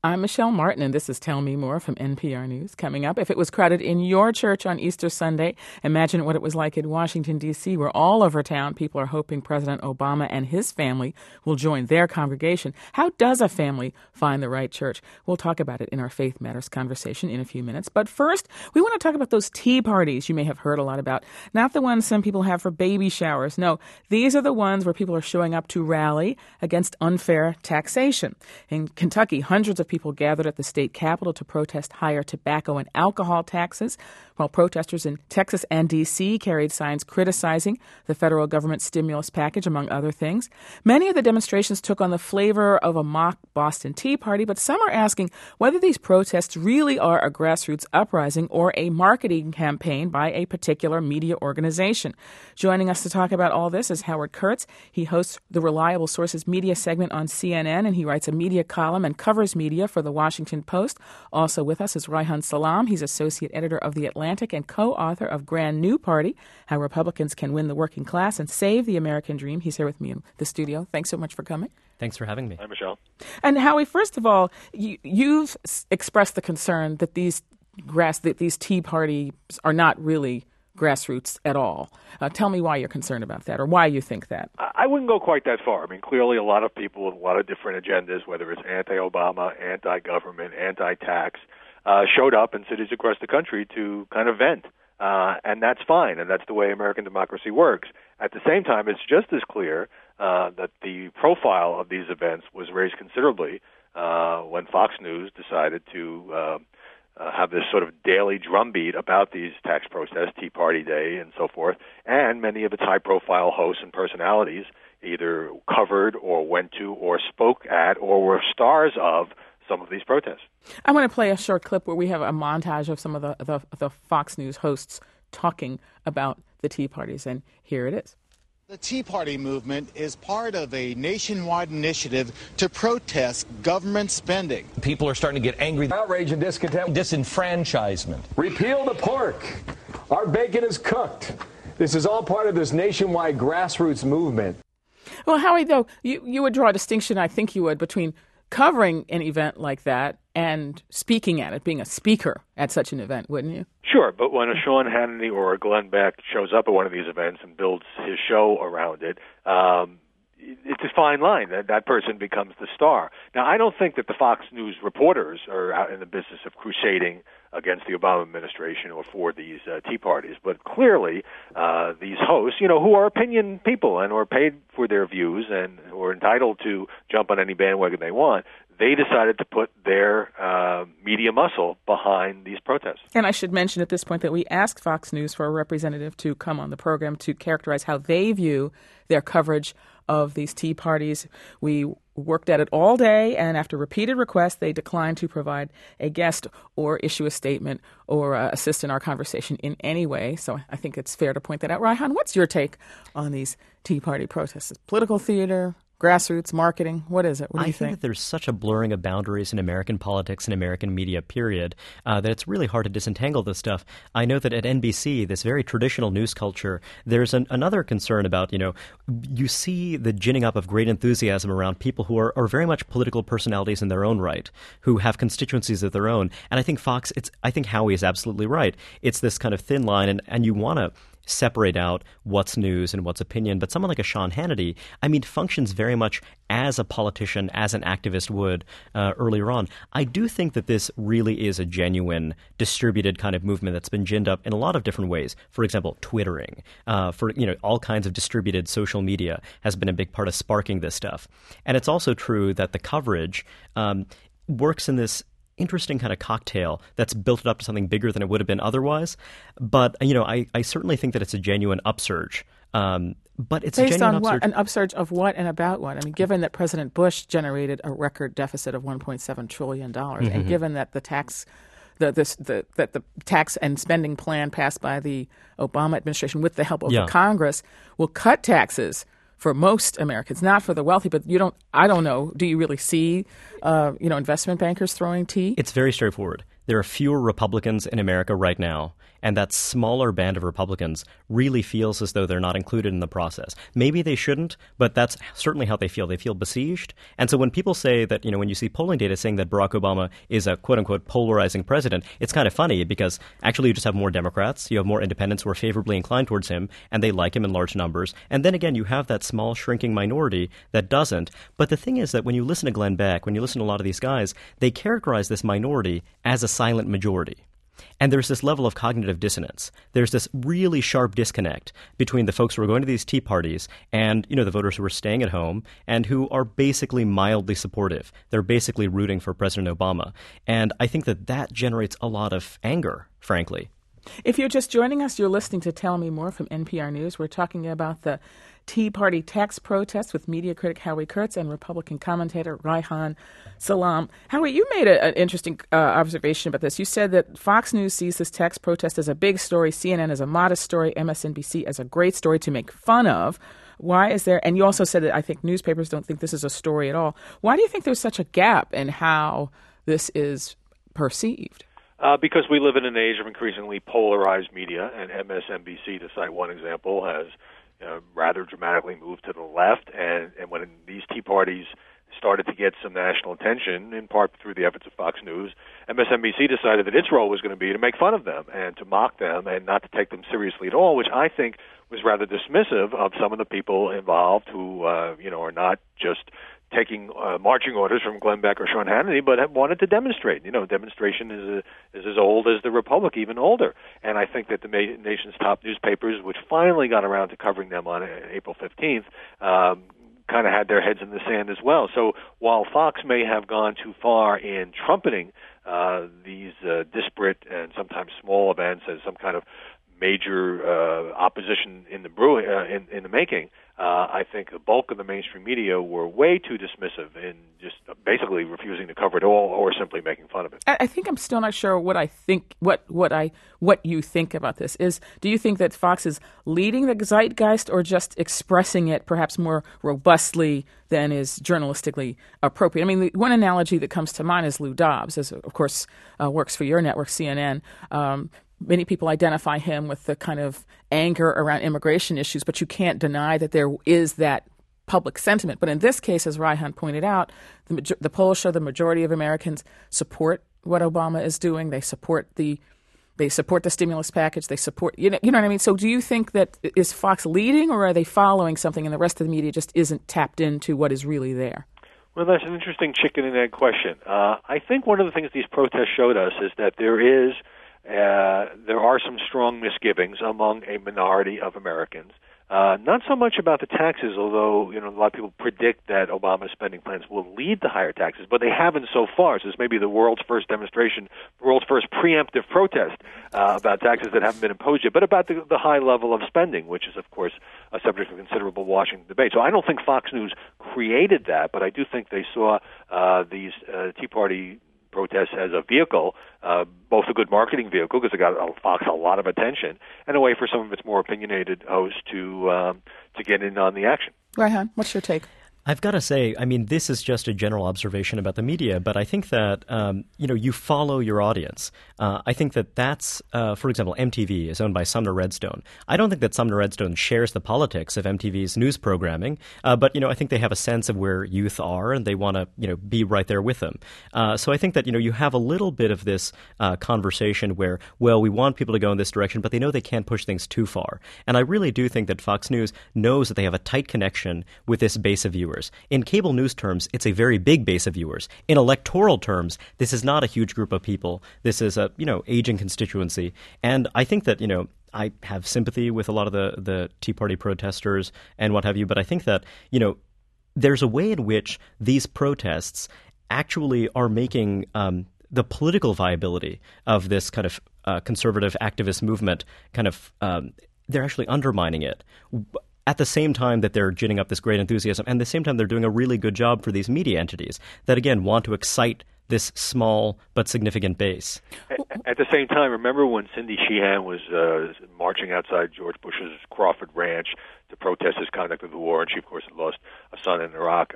I'm Michelle Martin, and this is Tell Me More from NPR News. Coming up, if it was crowded in your church on Easter Sunday, imagine what it was like in Washington, D.C., where all over town people are hoping President Obama and his family will join their congregation. How does a family find the right church? We'll talk about it in our Faith Matters conversation in a few minutes. But first, we want to talk about those tea parties you may have heard a lot about. Not the ones some people have for baby showers. No, these are the ones where people are showing up to rally against unfair taxation. In Kentucky, hundreds of people gathered at the state capitol to protest higher tobacco and alcohol taxes, while protesters in Texas and D.C. carried signs criticizing the federal government stimulus package, among other things. Many of the demonstrations took on the flavor of a mock Boston Tea Party, but some are asking whether these protests really are a grassroots uprising or a marketing campaign by a particular media organization. Joining us to talk about all this is Howard Kurtz. He hosts the Reliable Sources media segment on CNN, and he writes a media column and covers media for the Washington Post. Also with us is Reihan Salam. He's associate editor of The Atlantic and co-author of Grand New Party, How Republicans Can Win the Working Class and Save the American Dream. He's here with me in the studio. Thanks so much for coming. Thanks for having me. Hi, Michelle. And Howie, first of all, you've expressed the concern that these Tea Parties are not really grassroots at all. Tell me why you're concerned about that, or why you think that. I wouldn't go quite that far. I mean, clearly a lot of people with a lot of different agendas, whether it's anti-Obama, anti-government, anti-tax, showed up in cities across the country to kind of vent. And that's fine, and that's the way American democracy works. At the same time, it's just as clear that the profile of these events was raised considerably when Fox News decided to have this sort of daily drumbeat about these tax protests, Tea Party Day, and so forth. And many of its high-profile hosts and personalities either covered or went to or spoke at or were stars of some of these protests. I want to play a short clip where we have a montage of some of the Fox News hosts talking about the Tea Parties, and here it is. The Tea Party movement is part of a nationwide initiative to protest government spending. People are starting to get angry. Outrage and discontent. Disenfranchisement. Repeal the pork. Our bacon is cooked. This is all part of this nationwide grassroots movement. Well, Howie, though, you would draw a distinction, I think you would, between covering an event like that and speaking at it, being a speaker at such an event, wouldn't you? Sure, but when a Sean Hannity or a Glenn Beck shows up at one of these events and builds his show around it, it's a fine line. That person becomes the star. Now, I don't think that the Fox News reporters are out in the business of crusading against the Obama administration or for these Tea Parties, but clearly these hosts, who are opinion people and who are paid for their views and who are entitled to jump on any bandwagon they want, they decided to put their media muscle behind these protests. And I should mention at this point that we asked Fox News for a representative to come on the program to characterize how they view their coverage of these Tea Parties. We worked at it all day, and after repeated requests, they declined to provide a guest or issue a statement or assist in our conversation in any way. So I think it's fair to point that out. Reihan, what's your take on these Tea Party protests? Political theater, grassroots, marketing, what is it? What do you think? I think that there's such a blurring of boundaries in American politics and American media, period, that it's really hard to disentangle this stuff. I know that at NBC, this very traditional news culture, there's another concern about, you see the ginning up of great enthusiasm around people who are very much political personalities in their own right, who have constituencies of their own. And I think I think Howie is absolutely right. It's this kind of thin line, and you want to separate out what's news and what's opinion. But someone like a Sean Hannity, functions very much as a politician, as an activist would earlier on. I do think that this really is a genuine distributed kind of movement that's been ginned up in a lot of different ways. For example, Twittering, all kinds of distributed social media has been a big part of sparking this stuff. And it's also true that the coverage works in this interesting kind of cocktail that's built it up to something bigger than it would have been otherwise. But, I certainly think that it's a genuine upsurge. But it's based a genuine on what? upsurge. An upsurge of what and about what? Given that President Bush generated a record deficit of $1.7 trillion, and given that the tax and spending plan passed by the Obama administration with the help of the Congress will cut taxes for most Americans, not for the wealthy, but I don't know, do you really see, investment bankers throwing tea? It's very straightforward. There are fewer Republicans in America right now, and that smaller band of Republicans really feels as though they're not included in the process. Maybe they shouldn't, but that's certainly how they feel. They feel besieged. And so when people say that, when you see polling data saying that Barack Obama is a quote-unquote polarizing president, it's kind of funny because actually you just have more Democrats, you have more independents who are favorably inclined towards him, and they like him in large numbers. And then again, you have that small shrinking minority that doesn't. But the thing is that when you listen to Glenn Beck, when you listen to a lot of these guys, they characterize this minority as a silent majority. And there's this level of cognitive dissonance. There's this really sharp disconnect between the folks who are going to these tea parties and, the voters who are staying at home and who are basically mildly supportive. They're basically rooting for President Obama. And I think that generates a lot of anger, frankly. If you're just joining us, you're listening to Tell Me More from NPR News. We're talking about the Tea Party tax protests with media critic Howie Kurtz and Republican commentator Reihan Salam. Howie, you made an interesting observation about this. You said that Fox News sees this tax protest as a big story, CNN as a modest story, MSNBC as a great story to make fun of. Why is there, and you also said that I think newspapers don't think this is a story at all. Why do you think there's such a gap in how this is perceived? Because we live in an age of increasingly polarized media, and MSNBC, to cite one example, has rather dramatically moved to the left. And when these Tea Parties started to get some national attention, in part through the efforts of Fox News, MSNBC decided that its role was going to be to make fun of them and to mock them and not to take them seriously at all, which I think was rather dismissive of some of the people involved who, are not just taking marching orders from Glenn Beck or Sean Hannity, but have wanted to demonstrate. Demonstration is as old as the Republic, even older. And I think that the nation's top newspapers, which finally got around to covering them on April 15th, kind of had their heads in the sand as well. So while Fox may have gone too far in trumpeting these disparate and sometimes small events as some kind of major opposition in the making, I think the bulk of the mainstream media were way too dismissive in just basically refusing to cover it all or simply making fun of it. I think I'm still not sure what I think, what you think about this. Do you think that Fox is leading the zeitgeist or just expressing it perhaps more robustly than is journalistically appropriate? I mean, the one analogy that comes to mind is Lou Dobbs, as of course works for your network, CNN. Many people identify him with the kind of anger around immigration issues, but you can't deny that there is that public sentiment. But in this case, as Reihan pointed out, the polls show the majority of Americans support what Obama is doing. They support the stimulus package. They support, you know what I mean? So do you think that is Fox leading, or are they following something and the rest of the media just isn't tapped into what is really there? Well, that's an interesting chicken and egg question. I think one of the things these protests showed us is that there are some strong misgivings among a minority of Americans. Not so much about the taxes, although a lot of people predict that Obama's spending plans will lead to higher taxes, but they haven't so far. So this may be the world's first demonstration, the world's first preemptive protest about taxes that haven't been imposed yet, but about the high level of spending, which is, of course, a subject of considerable Washington debate. So I don't think Fox News created that, but I do think they saw these Tea Party protests as a vehicle, both a good marketing vehicle because it got Fox a lot of attention, and a way for some of its more opinionated hosts to get in on the action. Reihan, what's your take? I've got to say, I mean, this is just a general observation about the media, but I think that, you follow your audience. I think that's, for example, MTV is owned by Sumner Redstone. I don't think that Sumner Redstone shares the politics of MTV's news programming, but, I think they have a sense of where youth are and they want to, be right there with them. So I think that, you have a little bit of this conversation where, well, we want people to go in this direction, but they know they can't push things too far. And I really do think that Fox News knows that they have a tight connection with this base of viewers. In cable news terms, it's a very big base of viewers. In electoral terms, this is not a huge group of people. This is a, aging constituency. And I think that, I have sympathy with a lot of the Tea Party protesters and what have you, but I think that, there's a way in which these protests actually are making the political viability of this kind of conservative activist movement kind of they're actually undermining it. At the same time that they're ginning up this great enthusiasm, and at the same time they're doing a really good job for these media entities that, again, want to excite this small but significant base. At the same time, remember when Cindy Sheehan was marching outside George Bush's Crawford Ranch to protest his conduct of the war, and she, of course, had lost a son in Iraq.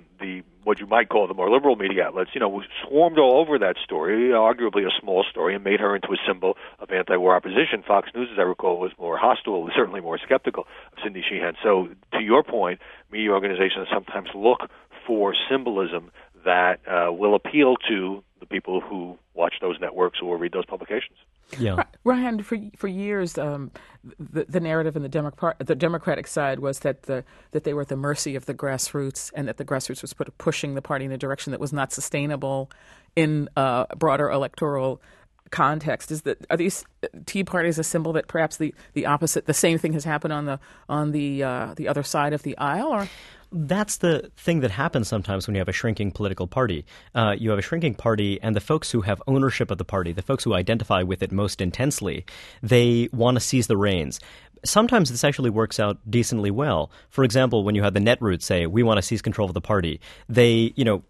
What you might call the more liberal media outlets, swarmed all over that story, arguably a small story, and made her into a symbol of anti-war opposition. Fox News, as I recall, was more hostile, certainly more skeptical of Cindy Sheehan. So, to your point, media organizations sometimes look for symbolism that will appeal to the people who watch those networks or read those publications. Yeah, Ryan, for years, the narrative in the Democratic side was that they were at the mercy of the grassroots, and that the grassroots was pushing the party in a direction that was not sustainable in a broader electoral context. Are these Tea Parties a symbol that perhaps the opposite, the same thing has happened on the other side of the aisle, or? That's the thing that happens sometimes when you have a shrinking political party. You have a shrinking party, and the folks who have ownership of the party, the folks who identify with it most intensely, they want to seize the reins. Sometimes this actually works out decently well. For example, when you had the Netroots say, we want to seize control of the party, their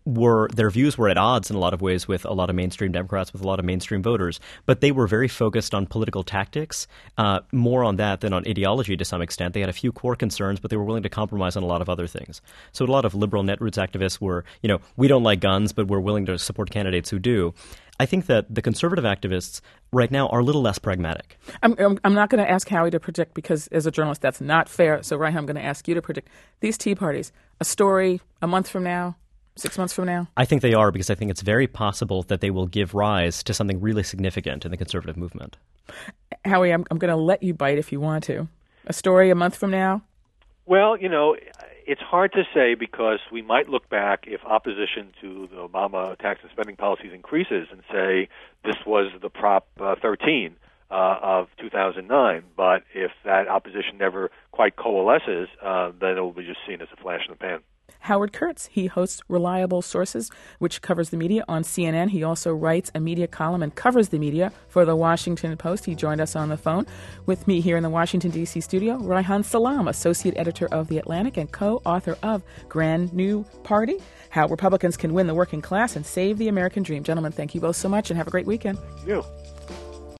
views were at odds in a lot of ways with a lot of mainstream Democrats, with a lot of mainstream voters, but they were very focused on political tactics, more on that than on ideology to some extent. They had a few core concerns, but they were willing to compromise on a lot of other things. So a lot of liberal Netroots activists were, we don't like guns, but we're willing to support candidates who do. I think that the conservative activists right now are a little less pragmatic. I'm not going to ask Howie to predict, because as a journalist, that's not fair. So, Ryan, I'm going to ask you to predict these Tea Parties. A story a month from now, 6 months from now? I think they are, because I think it's very possible that they will give rise to something really significant in the conservative movement. Howie, I'm going to let you bite if you want to. A story a month from now? Well, it's hard to say, because we might look back if opposition to the Obama tax and spending policies increases and say this was the Prop 13 of 2009. But if that opposition never quite coalesces, then it will be just seen as a flash in the pan. Howard Kurtz. He hosts Reliable Sources, which covers the media on CNN. He also writes a media column and covers the media for The Washington Post. He joined us on the phone. With me here in the Washington, D.C. studio, Reihan Salam, associate editor of The Atlantic and co-author of Grand New Party, How Republicans Can Win the Working Class and Save the American Dream. Gentlemen, thank you both so much, and have a great weekend. Thank you.